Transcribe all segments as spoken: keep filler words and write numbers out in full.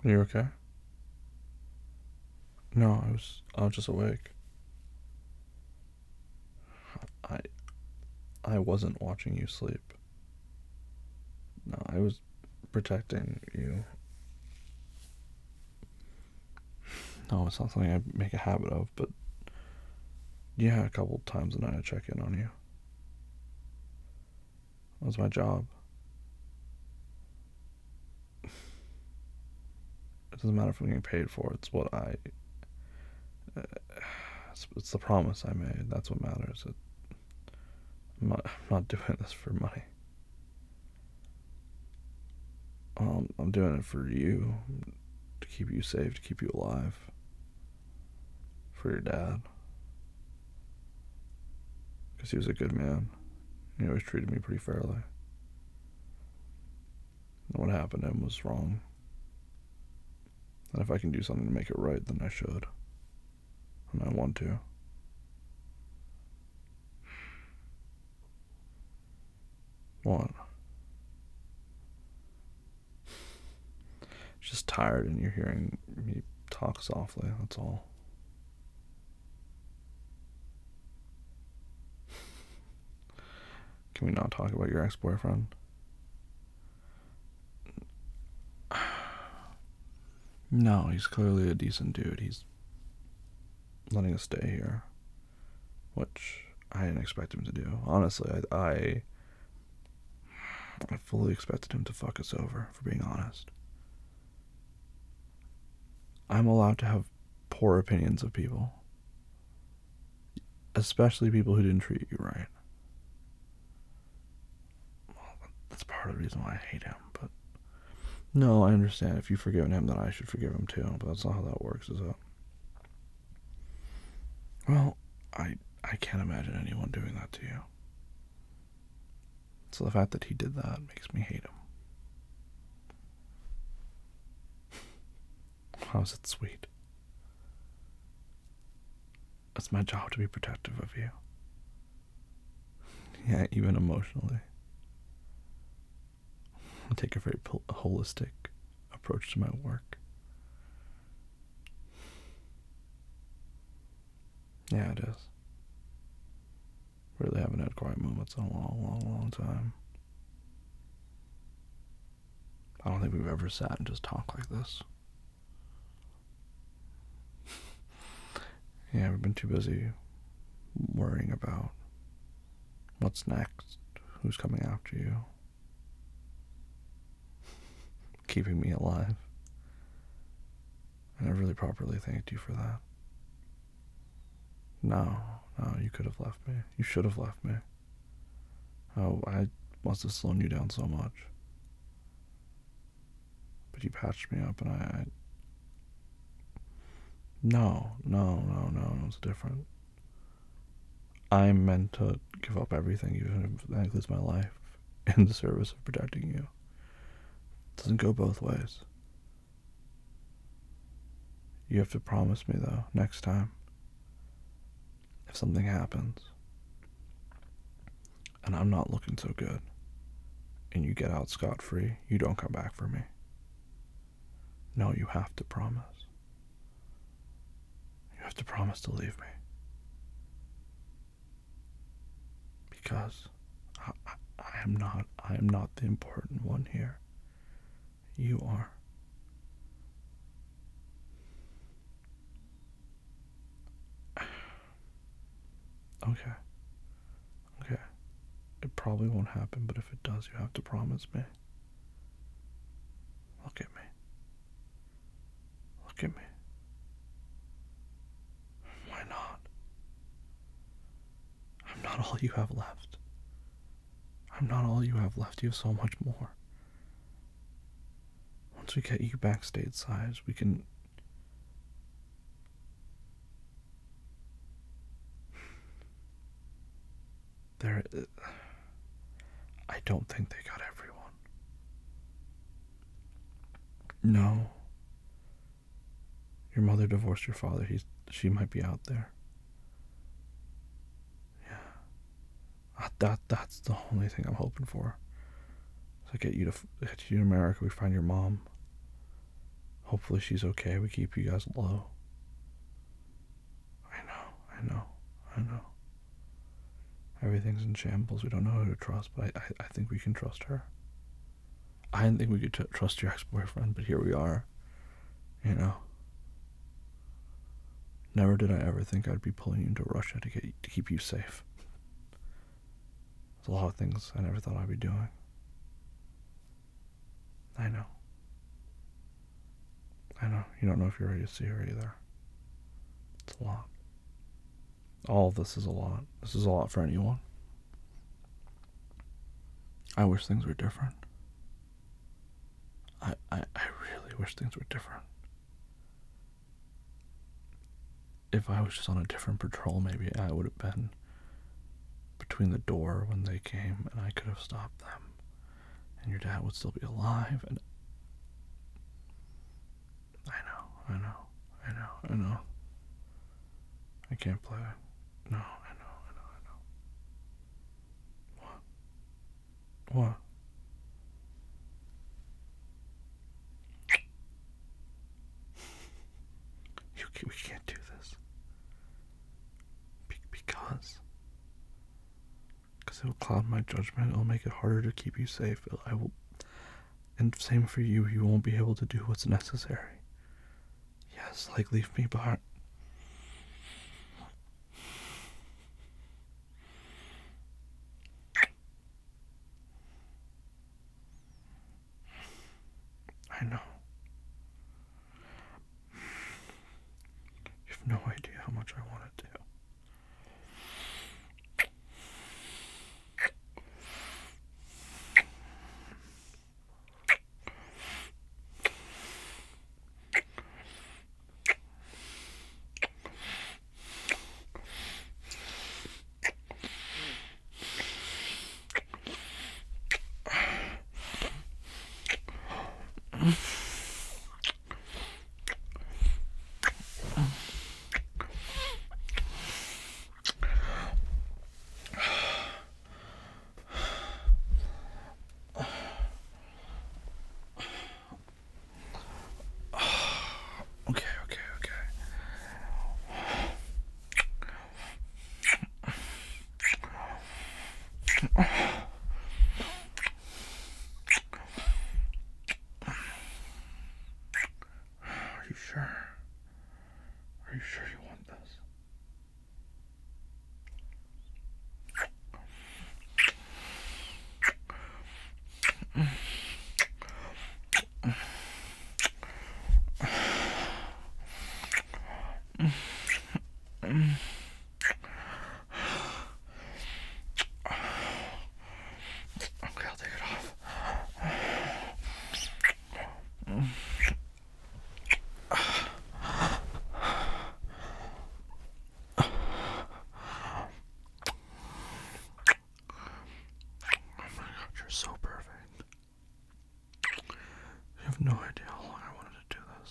You okay? No, I was I was just awake. I I wasn't watching you sleep. No, I was protecting you. No, it's not something I make a habit of, but yeah, a couple times a night I check in on you. That was my job. It doesn't matter if I'm getting paid for it. It's what I. Uh, it's, it's the promise I made. That's what matters. It, I'm, not, I'm not doing this for money. Um, I'm doing it for you, to keep you safe, to keep you alive. For your dad, because he was a good man. He always treated me pretty fairly. And what happened to him was wrong. And if I can do something to make it right, then I should. And I want to. What? Just tired and you're hearing me talk softly, that's all. Can we not talk about your ex-boyfriend? No, he's clearly a decent dude. He's letting us stay here, which I didn't expect him to do. Honestly, I, I, I fully expected him to fuck us over, for being honest. I'm allowed to have poor opinions of people, especially people who didn't treat you right. Well, that's part of the reason why I hate him, but no, I understand. If you've forgiven him, then I should forgive him too, but that's not how that works, is it? Well, I I can't imagine anyone doing that to you. So the fact that he did that makes me hate him. How is it sweet? It's my job to be protective of you. Yeah, even emotionally. I take a very holistic approach to my work. Yeah, it is. Really haven't had quiet moments in a long, long, long time. I don't think we've ever sat and just talked like this. Yeah, we've been too busy worrying about what's next, who's coming after you, keeping me alive. And I really properly thanked you for that. No, no, you could have left me. You should have left me. Oh, I must have slowed you down so much. But you patched me up and I, I no, no, no, no, it's different. I'm meant to give up everything, even if that includes my life, in the service of protecting you. It doesn't go both ways. You have to promise me, though, next time, if something happens, and I'm not looking so good, and you get out scot-free, you don't come back for me. No, you have to promise. You have to promise to leave me. Because I, I, I am not, I am not the important one here. You are. Okay. Okay. It probably won't happen, but if it does, you have to promise me. Look at me. Look at me. Why not? I'm not all you have left. I'm not all you have left. You have so much more. Once we get you back stateside, we can. There. I don't think they got everyone. No. Your mother divorced your father. He's. She might be out there. Yeah. That. That's the only thing I'm hoping for. So get you to get you to America. We find your mom. Hopefully she's okay. We keep you guys low. I know, I know, I know. Everything's in shambles. We don't know who to trust, but I, I, I think we can trust her. I didn't think we could t- trust your ex-boyfriend, but here we are. You know. Never did I ever think I'd be pulling you into Russia to get to keep you safe. There's a lot of things I never thought I'd be doing. I know. I know. You don't know if you're ready to see her either. It's a lot. All of this is a lot. This is a lot for anyone. I wish things were different. I, I, I really wish things were different. If I was just on a different patrol, maybe I would have been between the door when they came and I could have stopped them. And your dad would still be alive. And I know, I know, I know, I know. I can't play it. No, I know, I know, I know. What? What? You, we can't do this. Be- because. Because it will cloud my judgment. It'll make it harder to keep you safe. It'll, I will. And same for you. You won't be able to do what's necessary. Yes, like leave me behind. I know. You have no idea how much I wanted to. Okay, okay, okay. Are you sure? Are you sure you want this? Okay, I'll take it off. Oh my god, you're so perfect. You have no idea how long I wanted to do this.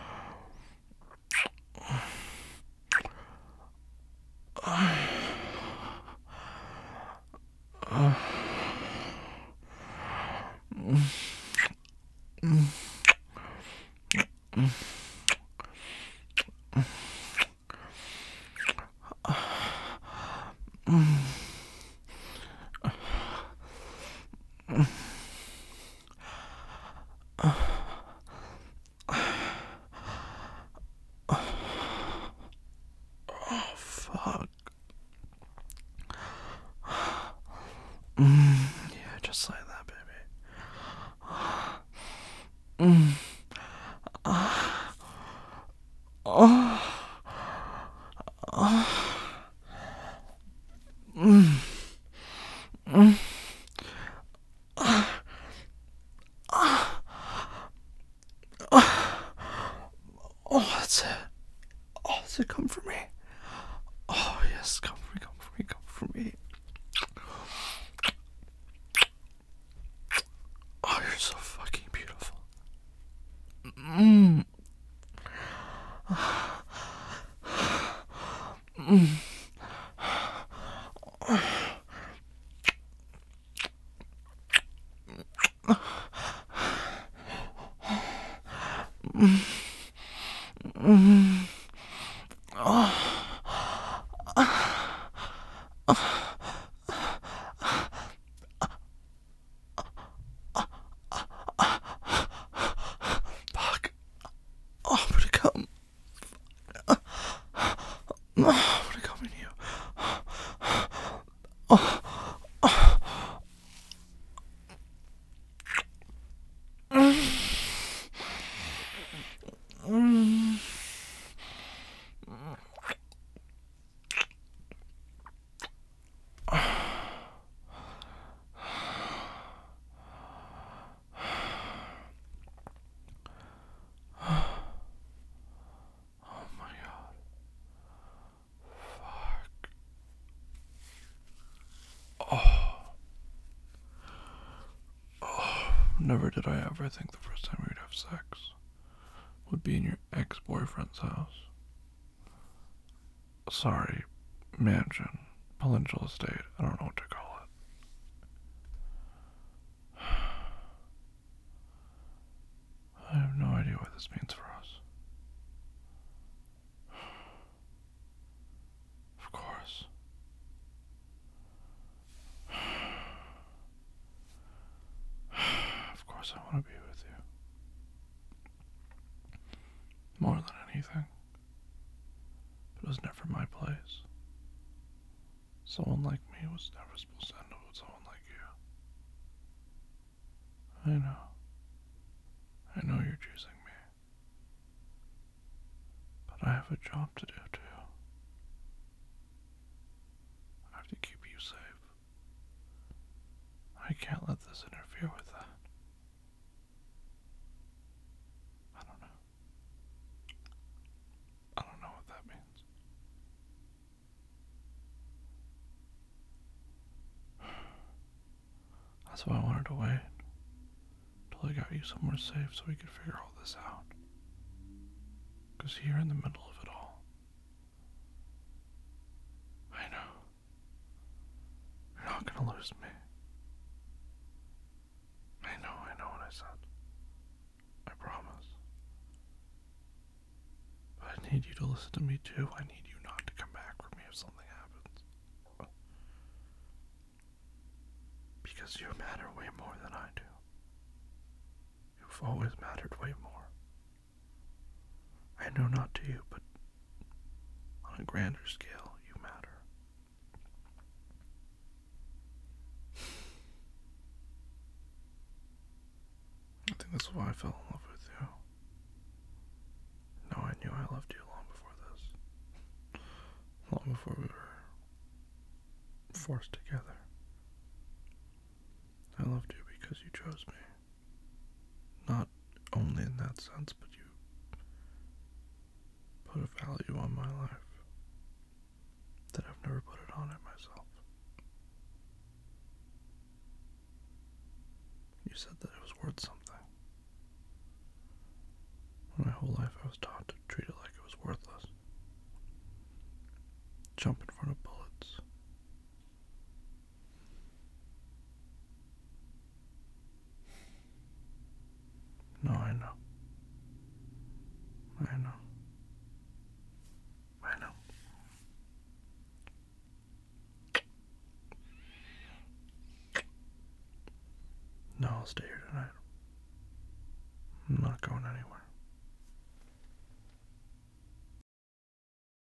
Oh, fuck. Mm, yeah, just like that, baby. Mm. Ah. Oh. Oh. Mm. Mm. Ah. Ah. Ah. Oh, that's it. Oh, that's it. Come for me. Oh, yes, come for me, come for me, come for me. Oh, you're so fucking beautiful. Mm. Mm. Fuck. Oh, I'm gonna come. I'm gonna come in you. Oh. Oh my god. Fuck. Oh. Oh. Never did I ever think the first time we'd have sex would be in your ex-boyfriend's house. Sorry, mansion, palatial estate, I don't know what to call it. I have no idea what this means for us. Of course. Of course I want to be with you. More than anything. But it was never my place. Someone like me was never supposed to end up with someone like you. I know. I know you're choosing me. But I have a job to do too. I have to keep you safe. I can't let this interfere with that. I don't know. I don't know what that means. That's why I wanted to wait till I got you somewhere safe so we could figure all this out. Because here in the middle of it all, I know you're not gonna lose me. I know, I know what I said. I promise. But I need you to listen to me too. I need you not to come back for me if something happens. Because you matter way more than I do. You've always mattered way more. I know not to you, but on a grander scale, you matter. I think that's why I fell in love with you. No, I knew I loved you long before this. Long before we were forced together. I loved you because you chose me. Not only in that sense, but you put a value on my life that I've never put it on it myself. You said that it was worth something. My whole life I was taught to treat it like it was worthless. Jump in front of bullets. No, I know. I know. I know. No, I'll stay here tonight. I'm not going anywhere.